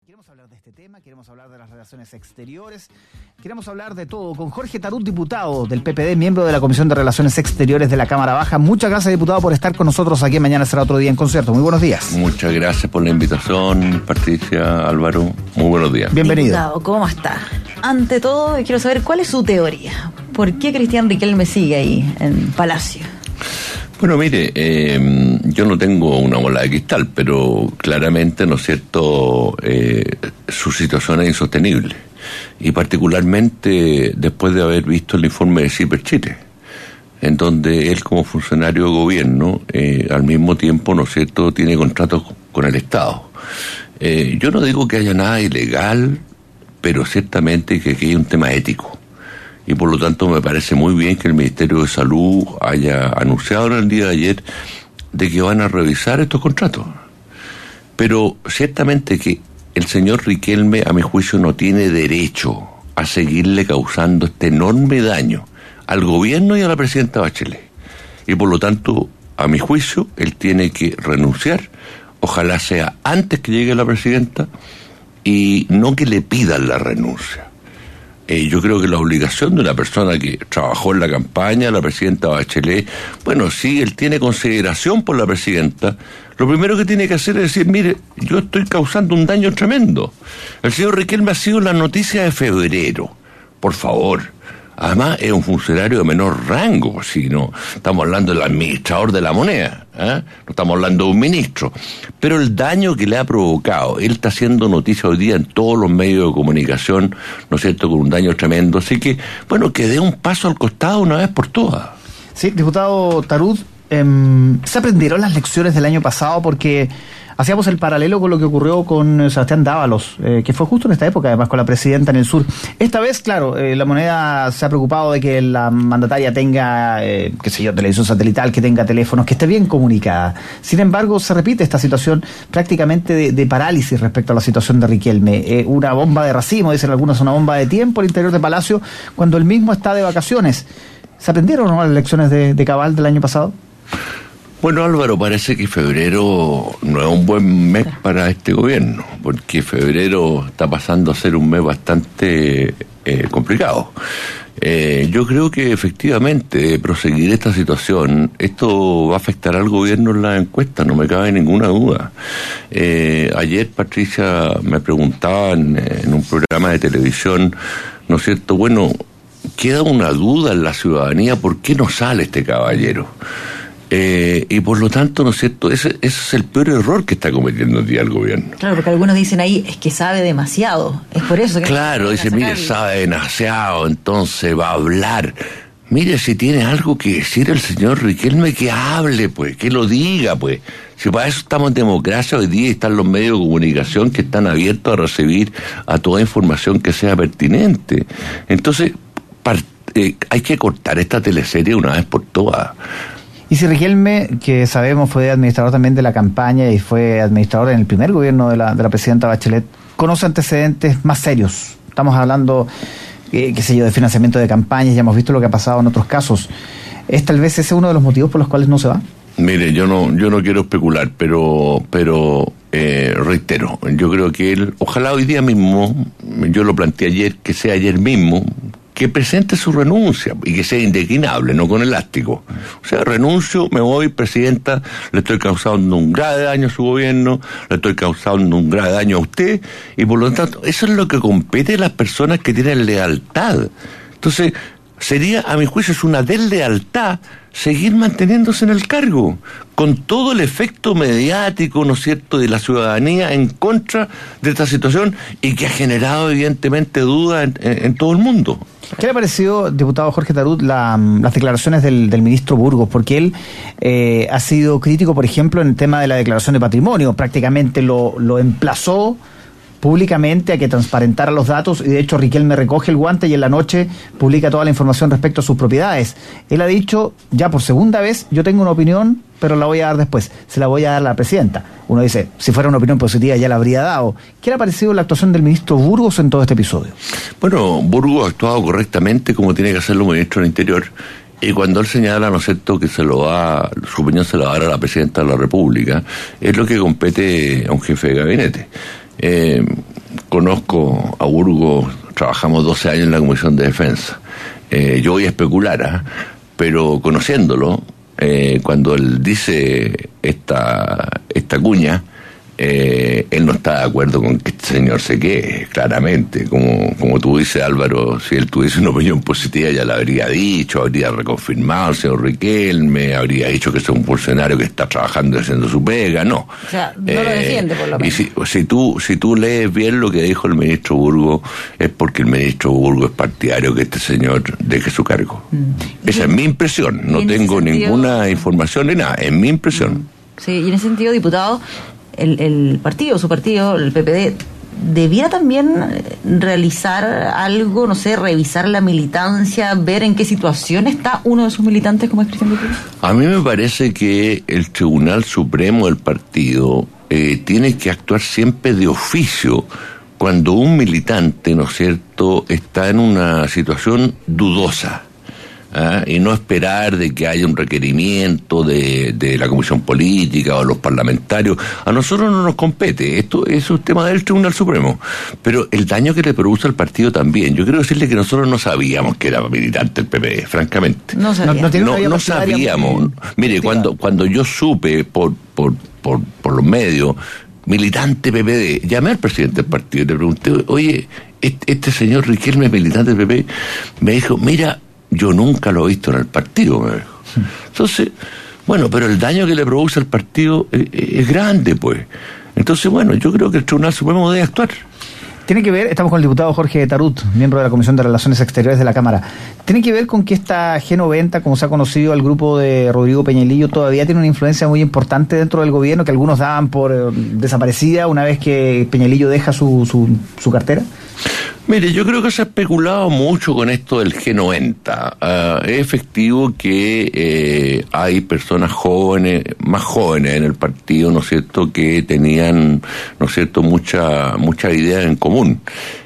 Queremos hablar de este tema, queremos hablar de las relaciones exteriores, queremos hablar de todo con Jorge Tarut, diputado del PPD, miembro de la Comisión de Relaciones Exteriores de la Cámara Baja. Muchas gracias, diputado, por estar con nosotros aquí en Mañana Será Otro Día en Concierto. Muy buenos días. Muchas gracias por la invitación, Patricia, Álvaro. Muy buenos días. Bienvenido. Diputado, ¿cómo está? Ante todo, quiero saber cuál es su teoría. ¿Por qué Cristian Riquelme sigue ahí en Palacio? Bueno, mire, yo no tengo una bola de cristal, pero claramente, ¿no es cierto?, su situación es insostenible. Y particularmente después de haber visto el informe de CIPER Chile, en donde él como funcionario de gobierno, al mismo tiempo, ¿no es cierto?, tiene contratos con el Estado. Yo no digo que haya nada ilegal, pero ciertamente que aquí hay un tema ético. Y por lo tanto me parece muy bien que el Ministerio de Salud haya anunciado en el día de ayer de que van a revisar estos contratos. Pero ciertamente que el señor Riquelme, a mi juicio, no tiene derecho a seguirle causando este enorme daño al gobierno y a la presidenta Bachelet. Y por lo tanto, a mi juicio, él tiene que renunciar. Ojalá sea antes que llegue la presidenta y no que le pidan la renuncia. Yo creo que la obligación de una persona que trabajó en la campaña, la presidenta Bachelet, bueno, sí, él tiene consideración por la presidenta, lo primero que tiene que hacer es decir, mire, yo estoy causando un daño tremendo. El señor Riquelme ha sido la noticia de febrero, por favor. Además, es un funcionario de menor rango, si no estamos hablando del administrador de la moneda, no estamos hablando de un ministro. Pero el daño que le ha provocado, él está haciendo noticia hoy día en todos los medios de comunicación, ¿no es cierto?, con un daño tremendo. Así que, bueno, que dé un paso al costado una vez por todas. Sí, diputado Tarut, ¿se aprendieron las lecciones del año pasado? Porque hacíamos el paralelo con lo que ocurrió con Sebastián Dávalos, que fue justo en esta época, además, con la presidenta en el sur. Esta vez, claro, la moneda se ha preocupado de que la mandataria tenga, televisión satelital, que tenga teléfonos, que esté bien comunicada. Sin embargo, se repite esta situación prácticamente de parálisis respecto a la situación de Riquelme. Una bomba de racimo, dicen algunos, una bomba de tiempo al interior de Palacio, cuando él mismo está de vacaciones. ¿Se aprendieron o no las lecciones de Cabal del año pasado? Bueno, Álvaro, parece que febrero no es un buen mes para este gobierno, porque febrero está pasando a ser un mes bastante complicado. Yo creo que efectivamente proseguir esta situación, esto va a afectar al gobierno en la encuesta, no me cabe ninguna duda. Ayer, Patricia, me preguntaban en un programa de televisión, ¿no es cierto?, bueno, queda una duda en la ciudadanía, ¿por qué no sale este caballero? Y por lo tanto, ¿no es cierto?, ese es el peor error que está cometiendo hoy día el gobierno. Claro, porque algunos dicen ahí, es que sabe demasiado, es por eso que... Claro, dice, mire, sabe demasiado, entonces va a hablar. Mire, si tiene algo que decir el señor Riquelme, que hable, pues, que lo diga, pues. Si para eso estamos en democracia hoy día y están los medios de comunicación que están abiertos a recibir a toda información que sea pertinente. Entonces, hay que cortar esta teleserie una vez por todas. Y si Riquelme, que sabemos fue administrador también de la campaña y fue administrador en el primer gobierno de la presidenta Bachelet, conoce antecedentes más serios, estamos hablando, de financiamiento de campañas, ya hemos visto lo que ha pasado en otros casos, ¿es tal vez ese uno de los motivos por los cuales no se va? Mire, yo no quiero especular, pero reitero, yo creo que él, ojalá hoy día mismo, yo lo planteé ayer, que sea ayer mismo, que presente su renuncia y que sea indeclinable, no con elástico. O sea, renuncio, me voy, presidenta, le estoy causando un grave daño a su gobierno, le estoy causando un grave daño a usted, y por lo tanto, eso es lo que compete a las personas que tienen lealtad. Entonces, sería, a mi juicio, es una deslealtad seguir manteniéndose en el cargo, con todo el efecto mediático, ¿no es cierto?, de la ciudadanía en contra de esta situación y que ha generado evidentemente dudas en todo el mundo. ¿Qué le ha parecido, diputado Jorge Tarut, las declaraciones del ministro Burgos? Porque él ha sido crítico, por ejemplo, en el tema de la declaración de patrimonio, prácticamente lo emplazó públicamente a que transparentara los datos, y de hecho Riquelme recoge el guante y en la noche publica toda la información respecto a sus propiedades. Él ha dicho, ya por segunda vez, yo tengo una opinión, pero la voy a dar después, se la voy a dar a la presidenta. Uno dice, si fuera una opinión positiva ya la habría dado. ¿Qué le ha parecido la actuación del ministro Burgos en todo este episodio? Bueno, Burgos ha actuado correctamente como tiene que hacerlo un ministro del Interior. Y cuando él señala, ¿no es cierto?, que su opinión se la va a dar a la presidenta de la República, es lo que compete a un jefe de gabinete. conozco a Burgos, trabajamos 12 años en la Comisión de Defensa. Yo voy a especular, pero conociéndolo, cuando él dice esta cuña, él no está de acuerdo con que este señor se quede, claramente. Como tú dices, Álvaro, si él tuviese una opinión positiva ya la habría dicho, habría reconfirmado al señor Riquelme, habría dicho que es un funcionario que está trabajando y haciendo su pega, no. O sea, no lo defiende por lo menos. Y si tú lees bien lo que dijo el ministro Burgos, es porque el ministro Burgos es partidario que este señor deje su cargo. Esa es mi impresión, no tengo ninguna información ni nada, es mi impresión. Sí, y en ese sentido, diputado, su partido, el PPD, debiera también realizar algo, no sé, revisar la militancia, ver en qué situación está uno de sus militantes como es Cristian Riquelme. A mí me parece que el Tribunal Supremo del partido tiene que actuar siempre de oficio cuando un militante, ¿no es cierto?, está en una situación dudosa. Y no esperar de que haya un requerimiento de la Comisión Política o los parlamentarios. A nosotros no nos compete, esto es un tema del Tribunal Supremo, pero el daño que le produce al partido también. Yo quiero decirle que nosotros no sabíamos que era militante el PPD, francamente. No sabíamos. Mire, cuando yo supe por los medios, militante PPD, llamé al presidente del partido y le pregunté, oye, este señor Riquelme es militante del PPD. Me dijo, mira, yo nunca lo he visto en el partido, me dijo. Entonces, bueno, pero el daño que le produce al partido es grande, pues. Entonces, bueno, yo creo que el Tribunal Supremo debe actuar. Tiene que ver, estamos con el diputado Jorge Tarut, miembro de la Comisión de Relaciones Exteriores de la Cámara. Tiene que ver con que esta G90, como se ha conocido al grupo de Rodrigo Peñalillo, todavía tiene una influencia muy importante dentro del gobierno, que algunos daban por desaparecida una vez que Peñalillo deja su cartera. Mire, yo creo que se ha especulado mucho con esto del G90. Es efectivo que hay personas jóvenes, más jóvenes en el partido, ¿no es cierto?, que tenían, ¿no es cierto?, mucha idea en común.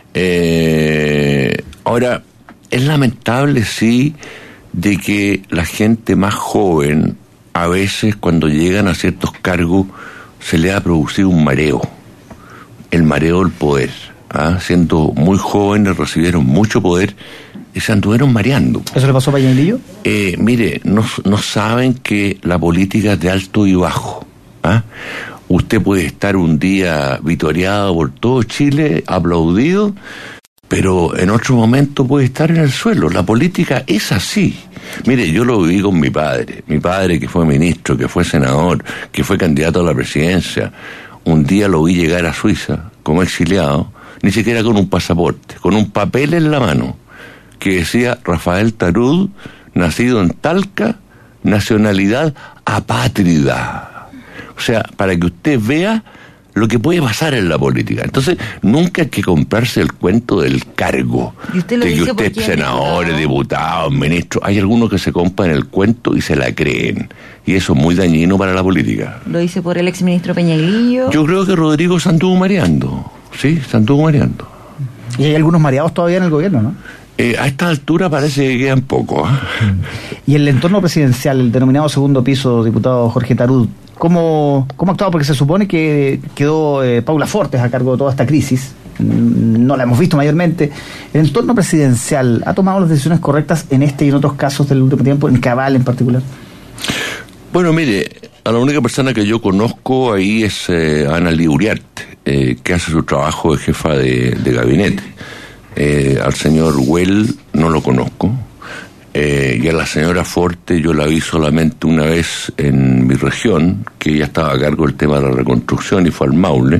Ahora, es lamentable, sí, de que la gente más joven, a veces cuando llegan a ciertos cargos, se le ha producido un mareo, el mareo del poder. Siendo muy jóvenes, recibieron mucho poder y se anduvieron mareando. ¿Eso le pasó a Peñalillo? Mire, no saben que la política es de alto y bajo. Usted puede estar un día vitoreado por todo Chile, aplaudido, pero en otro momento puede estar en el suelo. La política es así. Mire, yo lo viví con mi padre que fue ministro, que fue senador, que fue candidato a la presidencia. Un día lo vi llegar a Suiza como exiliado, ni siquiera con un pasaporte, con un papel en la mano que decía Rafael Tarud, nacido en Talca, nacionalidad apátrida. O sea, para que usted vea lo que puede pasar en la política. Entonces, nunca hay que comprarse el cuento del cargo, de que usted es senador, diputado, ministro. Hay algunos que se compran el cuento y se la creen, y eso es muy dañino para la política. ¿Lo dice por el exministro Peñalillo? Yo creo que Rodrigo se anduvo mareando. Sí, se anduvo mareando. Y hay algunos mareados todavía en el gobierno, ¿no? A esta altura parece que quedan pocos. Y el entorno presidencial, el denominado segundo piso, diputado Jorge Tarud, ¿cómo ha actuado? Porque se supone que quedó Paula Fortes a cargo de toda esta crisis. No la hemos visto mayormente. ¿El entorno presidencial ha tomado las decisiones correctas en este y en otros casos del último tiempo, en Cabal en particular? Bueno, mire, a la única persona que yo conozco ahí es Ana Uriarte, que hace su trabajo de jefa de gabinete. Al señor Well no lo conozco, y a la señora Forte yo la vi solamente una vez en mi región, que ella estaba a cargo del tema de la reconstrucción y fue al Maule,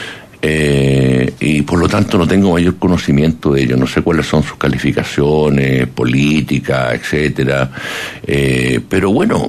y por lo tanto no tengo mayor conocimiento de ello, no sé cuáles son sus calificaciones políticas, etcétera, pero bueno,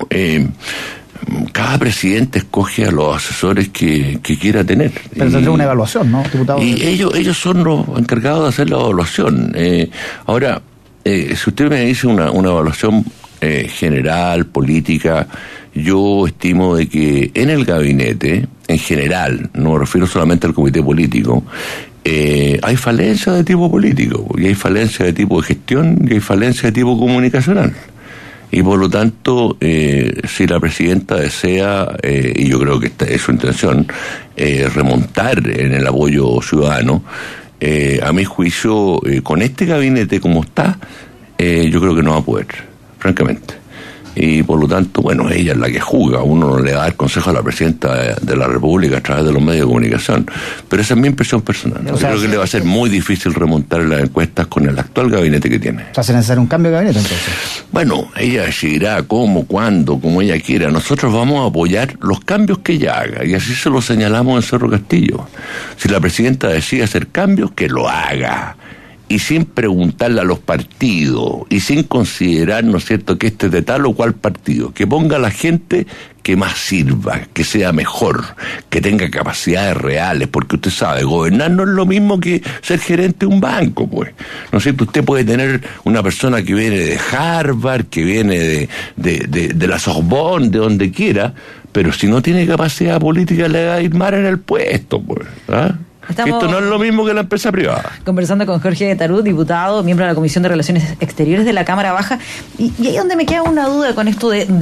cada presidente escoge a los asesores que quiera tener. Pero tendrá una evaluación, ¿no, diputado? Y ellos son los encargados de hacer la evaluación. Ahora, si usted me dice una evaluación general, política, yo estimo de que en el gabinete, en general, no me refiero solamente al comité político, hay falencia de tipo político, y hay falencia de tipo de gestión, y hay falencia de tipo comunicacional. Y por lo tanto, si la presidenta desea, y yo creo que esta es su intención, remontar en el apoyo ciudadano, a mi juicio, con este gabinete como está, yo creo que no va a poder, francamente. Y por lo tanto, bueno, ella es la que juzga, uno no le da el consejo a la presidenta de la República a través de los medios de comunicación, pero esa es mi impresión personal. Yo creo que le va a ser muy difícil remontar en las encuestas con el actual gabinete que tiene. ¿Se hace necesario un cambio de gabinete entonces? Bueno, ella decidirá cómo, cuándo, como ella quiera. Nosotros vamos a apoyar los cambios que ella haga, y así se lo señalamos en Cerro Castillo. Si la presidenta decide hacer cambios, que lo haga. Y sin preguntarle a los partidos, y sin considerar, ¿no es cierto?, que este es de tal o cual partido, que ponga a la gente que más sirva, que sea mejor, que tenga capacidades reales, porque usted sabe, gobernar no es lo mismo que ser gerente de un banco, pues. ¿No es cierto? Usted puede tener una persona que viene de Harvard, que viene de la Sorbonne, de donde quiera, pero si no tiene capacidad política le va a ir mal en el puesto, pues, ¿ah? Esto no es lo mismo que la empresa privada. Conversando con Jorge Tarut, diputado, miembro de la Comisión de Relaciones Exteriores de la Cámara Baja. Y ahí donde me queda una duda con esto de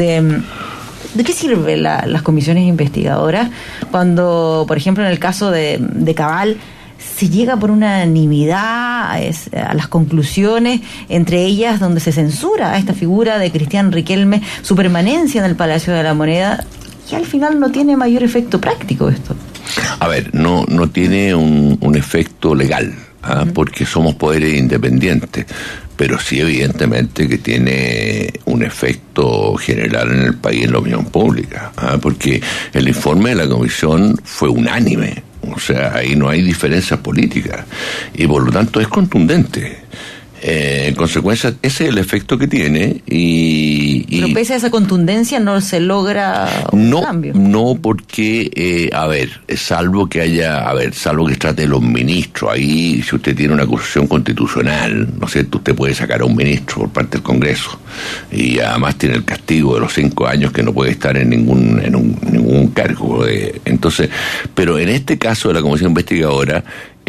qué sirven las comisiones investigadoras cuando, por ejemplo, en el caso de Cabal, se llega por unanimidad a las conclusiones, entre ellas donde se censura a esta figura de Cristian Riquelme, su permanencia en el Palacio de la Moneda, y al final no tiene mayor efecto práctico esto. A ver, no tiene un efecto legal, porque somos poderes independientes, pero sí evidentemente que tiene un efecto general en el país, en la opinión pública, porque el informe de la comisión fue unánime, o sea, ahí no hay diferencias políticas, y por lo tanto es contundente. En consecuencia, ese es el efecto que tiene pero pese a esa contundencia no se logra un cambio. No, porque, salvo que trate de los ministros, ahí si usted tiene una acusación constitucional, ¿no es cierto?, usted puede sacar a un ministro por parte del Congreso, y además tiene el castigo de los 5 años que no puede estar en ningún cargo. Entonces, pero en este caso de la Comisión Investigadora,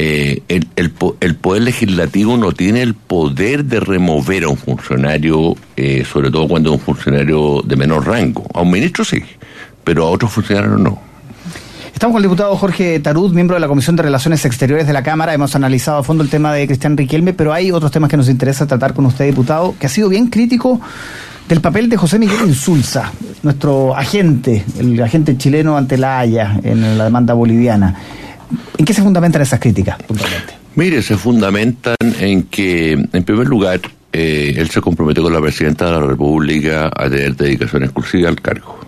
el Poder Legislativo no tiene el poder de remover a un funcionario, sobre todo cuando es un funcionario de menor rango. A un ministro sí, pero a otros funcionarios no. Estamos con el diputado Jorge Tarut, miembro de la Comisión de Relaciones Exteriores de la Cámara. Hemos analizado a fondo el tema de Cristian Riquelme, pero hay otros temas que nos interesa tratar con usted, diputado, que ha sido bien crítico del papel de José Miguel Insulza, nuestro agente, el agente chileno ante la Haya en la demanda boliviana. ¿En qué se fundamentan esas críticas, puntualmente? Mire, se fundamentan en que, en primer lugar, él se comprometió con la presidenta de la República a tener dedicación exclusiva al cargo.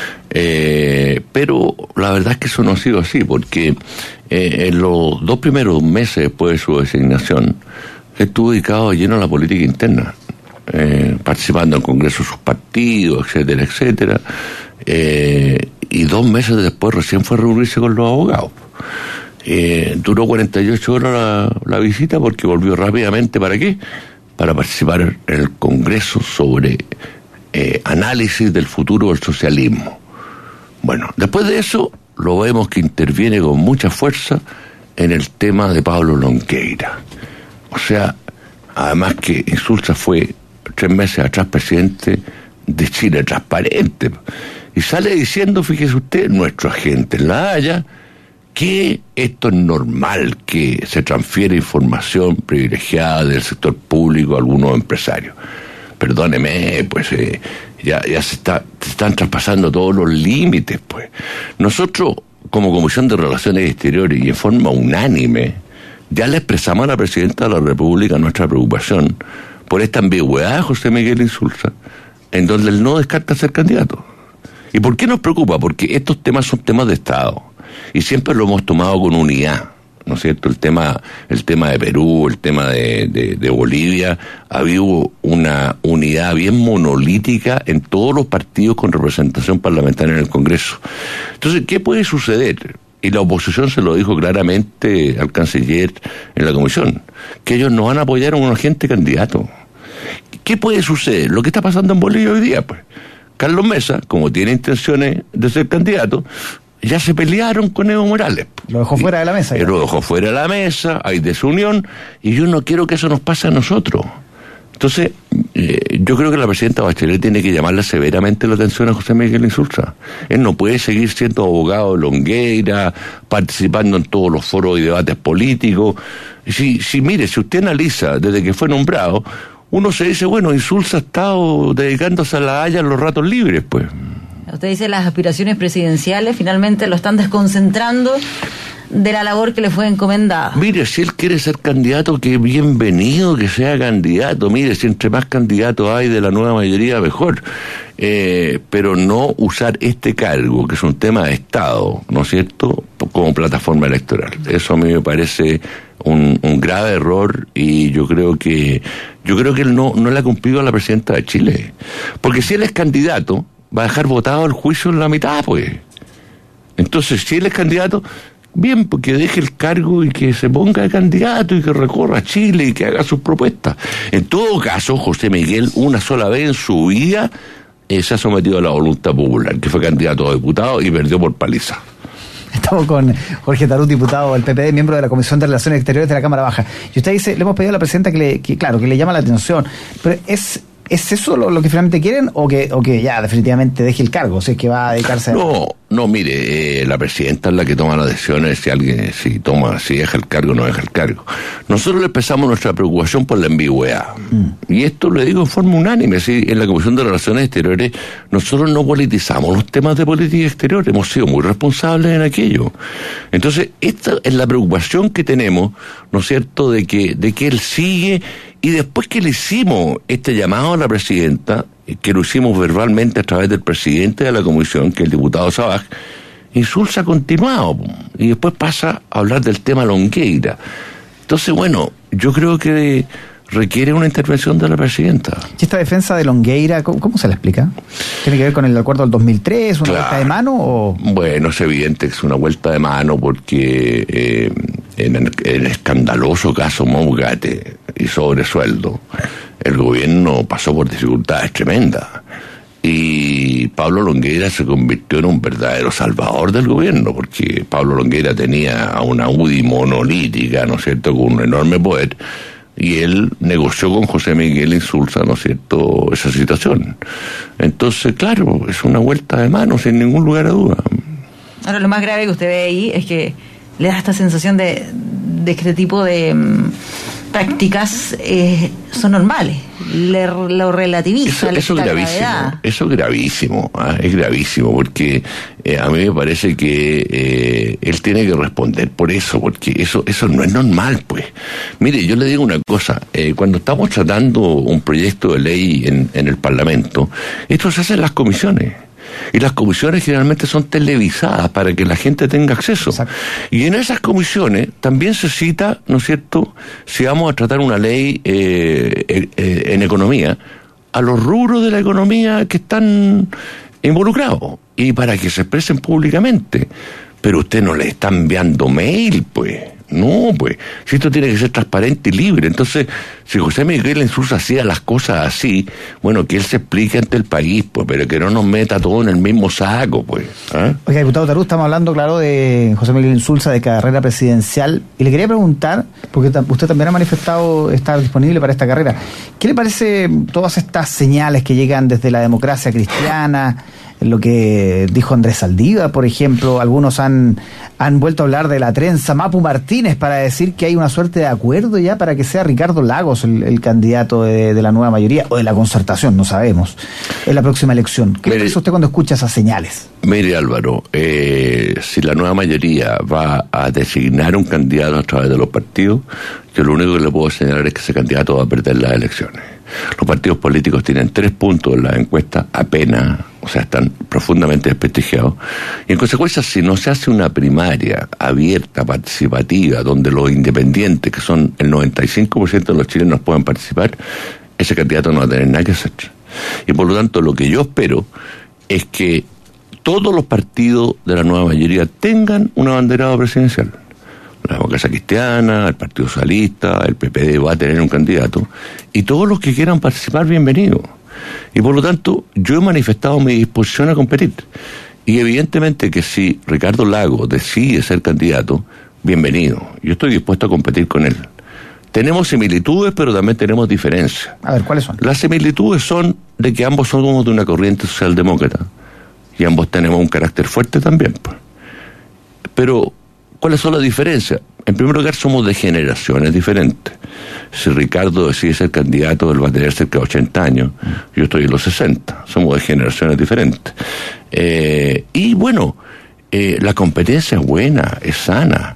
Pero la verdad es que eso no ha sido así, porque en los 2 primeros meses después de su designación, estuvo dedicado lleno a la política interna, participando en congresos de sus partidos, etcétera, etcétera. Y 2 meses después recién fue a reunirse con los abogados. Duró 48 horas la visita porque volvió rápidamente. ¿Para qué? Para participar en el Congreso sobre análisis del futuro del socialismo. Bueno, después de eso lo vemos que interviene con mucha fuerza en el tema de Pablo Longueira. O sea, además que Insulza fue 3 meses atrás presidente de Chile Transparente, y sale diciendo, fíjese usted, nuestro agente en La Haya, que esto es normal, que se transfiere información privilegiada del sector público a algunos empresarios. Perdóneme, pues ya se están traspasando todos los límites, pues. Nosotros, como Comisión de Relaciones Exteriores, y en forma unánime, ya le expresamos a la Presidenta de la República nuestra preocupación por esta ambigüedad de José Miguel Insulza, en donde él no descarta ser candidato. ¿Y por qué nos preocupa? Porque estos temas son temas de Estado, y siempre lo hemos tomado con unidad, ¿no es cierto? El tema de Perú, el tema de Bolivia, ha habido una unidad bien monolítica en todos los partidos con representación parlamentaria en el Congreso. Entonces, ¿qué puede suceder? Y la oposición se lo dijo claramente al canciller en la comisión, que ellos no van a apoyar a un agente candidato. ¿Qué puede suceder? Lo que está pasando en Bolivia hoy día, pues. Carlos Mesa, como tiene intenciones de ser candidato, ya se pelearon con Evo Morales. Lo dejó fuera de la mesa. Lo dejó fuera de la mesa, hay desunión, y yo no quiero que eso nos pase a nosotros. Entonces, yo creo que la presidenta Bachelet tiene que llamarle severamente la atención a José Miguel Insulza. Él no puede seguir siendo abogado de Longueira, participando en todos los foros y debates políticos. Mire, si usted analiza desde que fue nombrado, uno se dice, bueno, Insulza ha estado dedicándose a la Haya en los ratos libres, pues. Usted dice las aspiraciones presidenciales finalmente lo están desconcentrando de la labor que le fue encomendada. Mire, si él quiere ser candidato, que bienvenido que sea candidato. Mire, si entre más candidatos hay de la nueva mayoría, mejor. Pero no usar este cargo, que es un tema de Estado, ¿no es cierto?, como plataforma electoral. Eso a mí me parece un grave error, y yo creo que él no le ha cumplido a la presidenta de Chile. Porque si él es candidato, va a dejar votado el juicio en la mitad, pues. Entonces, si él es candidato, bien, porque deje el cargo y que se ponga de candidato y que recorra Chile y que haga sus propuestas. En todo caso, José Miguel, una sola vez en su vida, se ha sometido a la voluntad popular, que fue candidato a diputado y perdió por paliza. Estamos con Jorge Tarús, diputado del PPD, miembro de la Comisión de Relaciones Exteriores de la Cámara Baja. Y usted dice, le hemos pedido a la presidenta que le llama la atención, pero ¿es eso lo que finalmente quieren, o que ya definitivamente deje el cargo, si es que va a dedicarse a... No, mire, la presidenta es la que toma las decisiones, si deja el cargo o no deja el cargo. Nosotros le expresamos nuestra preocupación por la ambigüedad. Y esto lo digo en forma unánime, ¿sí? En la Comisión de Relaciones Exteriores nosotros no politizamos los temas de política exterior, hemos sido muy responsables en aquello. Entonces, esta es la preocupación que tenemos, ¿no es cierto?, de que él sigue. Y después que le hicimos este llamado a la presidenta, que lo hicimos verbalmente a través del presidente de la comisión, que es el diputado Sabaj, Insulza ha continuado, y después pasa a hablar del tema Longueira. Entonces, bueno, yo creo que requiere una intervención de la presidenta. ¿Y esta defensa de Longueira, cómo se la explica? ¿Tiene que ver con el acuerdo del 2003, una vuelta de mano? ¿O? Bueno, es evidente que es una vuelta de mano, porque en el escandaloso caso Mougate y sobresueldo, el gobierno pasó por dificultades tremendas, y Pablo Longueira se convirtió en un verdadero salvador del gobierno, porque Pablo Longueira tenía una UDI monolítica, ¿no es cierto?, con un enorme poder, y él negoció con José Miguel Insulza, ¿no es cierto?, esa situación. Entonces, claro, es una vuelta de mano, sin ningún lugar a duda. Ahora, lo más grave que usted ve ahí es que le da esta sensación de que este tipo de prácticas son normales, lo relativiza. Eso es gravísimo, es gravísimo, porque a mí me parece que él tiene que responder por eso, porque eso no es normal, pues. Mire, yo le digo una cosa, cuando estamos tratando un proyecto de ley en el Parlamento, esto se hace en las comisiones. Y las comisiones generalmente son televisadas para que la gente tenga acceso. Exacto. Y en esas comisiones también se cita, ¿no es cierto?, si vamos a tratar una ley en economía, a los rubros de la economía que están involucrados, y para que se expresen públicamente. Pero usted no le está enviando mail, pues. No, pues, si esto tiene que ser transparente y libre. Entonces, si José Miguel Insulza hacía las cosas así, bueno, que él se explique ante el país, pues, pero que no nos meta todo en el mismo saco, pues. Oiga, diputado Tarús, estamos hablando, claro, de José Miguel Insulza, de carrera presidencial, y le quería preguntar, porque usted también ha manifestado estar disponible para esta carrera, ¿qué le parece todas estas señales que llegan desde la democracia cristiana? Lo que dijo Andrés Saldívar, por ejemplo, algunos han vuelto a hablar de la trenza Mapu Martínez para decir que hay una suerte de acuerdo ya para que sea Ricardo Lagos el candidato de la nueva mayoría, o de la concertación, no sabemos, en la próxima elección. ¿Qué le parece usted cuando escucha esas señales? Mire, Álvaro, si la nueva mayoría va a designar un candidato a través de los partidos, yo lo único que le puedo señalar es que ese candidato va a perder las elecciones. Los partidos políticos tienen 3 puntos en la encuesta apenas, o sea, están profundamente desprestigiados, y en consecuencia, si no se hace una primaria abierta, participativa, donde los independientes, que son el 95% de los chilenos, puedan participar, ese candidato no va a tener nada que hacer. Y por lo tanto, lo que yo espero es que todos los partidos de la nueva mayoría tengan un abanderado presidencial. La Democracia Cristiana, el Partido Socialista, el PPD va a tener un candidato, y todos los que quieran participar, bienvenidos. Y por lo tanto, yo he manifestado mi disposición a competir. Y evidentemente que si Ricardo Lagos decide ser candidato, bienvenido. Yo estoy dispuesto a competir con él. Tenemos similitudes, pero también tenemos diferencias. A ver, ¿cuáles son? Las similitudes son de que ambos somos de una corriente socialdemócrata y ambos tenemos un carácter fuerte también, pues. Pero, ¿cuáles son las diferencias? En primer lugar, somos de generaciones diferentes. Si Ricardo decide ser candidato, él va a tener cerca de 80 años. Yo estoy en los 60. Somos de generaciones diferentes. Y bueno, la competencia es buena, es sana.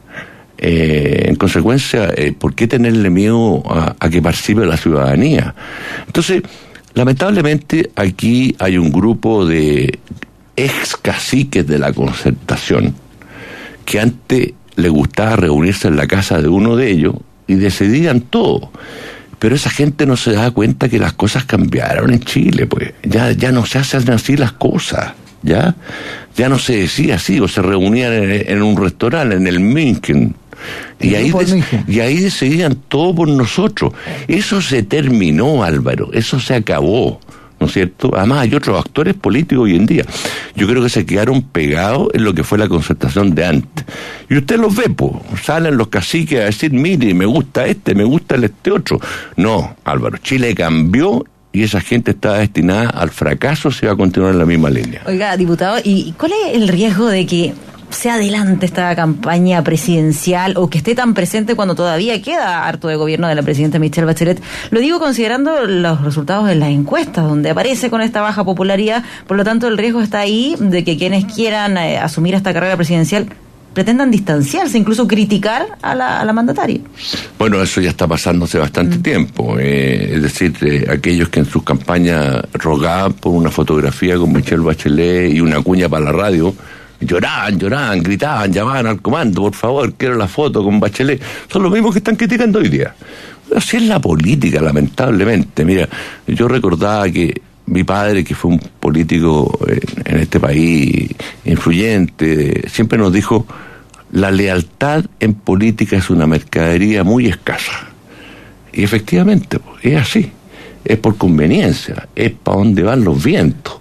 En consecuencia, ¿por qué tenerle miedo a que participe la ciudadanía? Entonces, lamentablemente, aquí hay un grupo de ex caciques de la Concertación que antes le gustaba reunirse en la casa de uno de ellos y decidían todo. Pero esa gente no se da cuenta que las cosas cambiaron en Chile, pues. Ya no se hacen así las cosas, ¿ya? Ya no se decía así, o se reunían en un restaurante, en el München. Y ahí decidían todo por nosotros. Eso se terminó, Álvaro, eso se acabó, ¿no es cierto? Además hay otros actores políticos hoy en día. Yo creo que se quedaron pegados en lo que fue la Concertación de antes. Y usted los ve, pues, salen los caciques a decir, mire, me gusta me gusta este otro. No, Álvaro, Chile cambió y esa gente está destinada al fracaso si va a continuar en la misma línea. Oiga, diputado, ¿y cuál es el riesgo de que se adelante esta campaña presidencial o que esté tan presente cuando todavía queda harto de gobierno de la presidenta Michelle Bachelet? Lo digo considerando los resultados de las encuestas, donde aparece con esta baja popularidad. Por lo tanto, el riesgo está ahí de que quienes quieran asumir esta carrera presidencial pretendan distanciarse, incluso criticar a la mandataria. Bueno, eso ya está pasando hace bastante tiempo. Es decir, aquellos que en sus campañas rogaban por una fotografía con Michelle Bachelet y una cuña para la radio, lloraban, gritaban, llamaban al comando, por favor, quiero la foto con Bachelet. Son los mismos que están criticando hoy día. Así es la política, lamentablemente. Mira, yo recordaba que mi padre, que fue un político en este país influyente, siempre nos dijo, la lealtad en política es una mercadería muy escasa. Y efectivamente, es así. Es por conveniencia, es para donde van los vientos.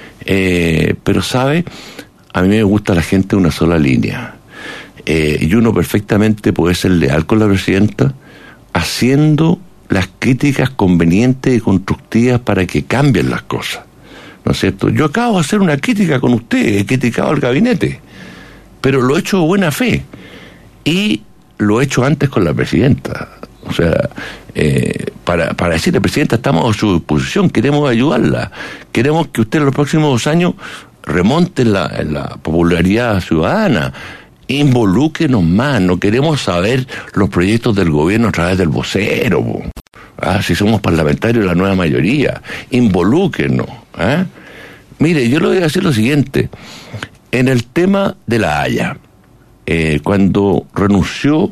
Pero, ¿sabe? A mí me gusta la gente de una sola línea. Y uno perfectamente puede ser leal con la presidenta haciendo las críticas convenientes y constructivas para que cambien las cosas, ¿no es cierto? Yo acabo de hacer una crítica con usted, he criticado al gabinete, pero lo he hecho de buena fe y lo he hecho antes con la presidenta. O sea, para decirle, presidenta, estamos a su disposición, queremos ayudarla, queremos que usted en los próximos 2 años remonte en la popularidad ciudadana, involúquenos más, no queremos saber los proyectos del gobierno a través del vocero, si somos parlamentarios de la nueva mayoría, involúquenos. Mire, yo le voy a decir lo siguiente, en el tema de La Haya, cuando renunció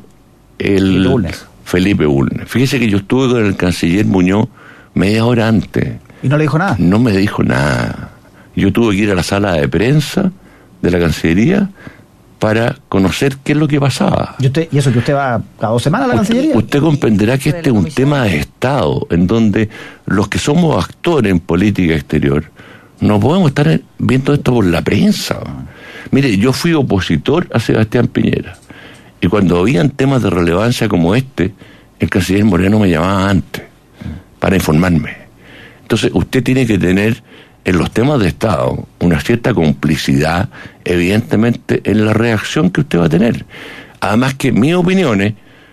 Felipe Bulnes, fíjese que yo estuve con el canciller Muñoz media hora antes. ¿Y no le dijo nada? No me dijo nada. Yo tuve que ir a la sala de prensa de la Cancillería para conocer qué es lo que pasaba. ¿Y eso que usted va cada 2 semanas a la Cancillería? Usted comprenderá que este es un tema de Estado, en donde los que somos actores en política exterior no podemos estar viendo esto por la prensa. Mire, yo fui opositor a Sebastián Piñera, y cuando habían temas de relevancia como este, el canciller Moreno me llamaba antes para informarme. Entonces, usted tiene que tener en los temas de Estado una cierta complicidad, evidentemente, en la reacción que usted va a tener. Además que mis opiniones,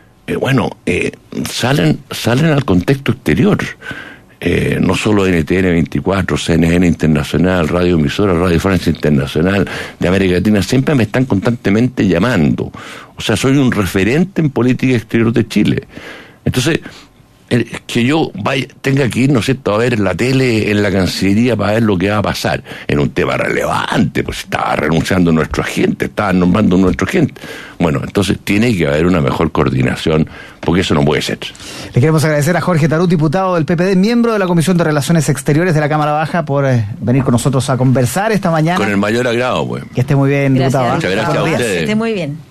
salen al contexto exterior. No solo NTN 24, CNN Internacional, Radio Emisora, Radio Francia Internacional, de América Latina, siempre me están constantemente llamando. O sea, soy un referente en política exterior de Chile. Entonces, que yo tenga que ir, ¿no es cierto?, a ver la tele en la Cancillería para ver lo que va a pasar en un tema relevante, pues estaba renunciando nuestro agente, estaba nombrando nuestro agente. Bueno, entonces tiene que haber una mejor coordinación, porque eso no puede ser. Le queremos agradecer a Jorge Tarut, diputado del PPD, miembro de la Comisión de Relaciones Exteriores de la Cámara Baja, por venir con nosotros a conversar esta mañana. Con el mayor agrado, pues. Que esté muy bien, gracias, diputado. Muchas gracias a ustedes. Que esté muy bien.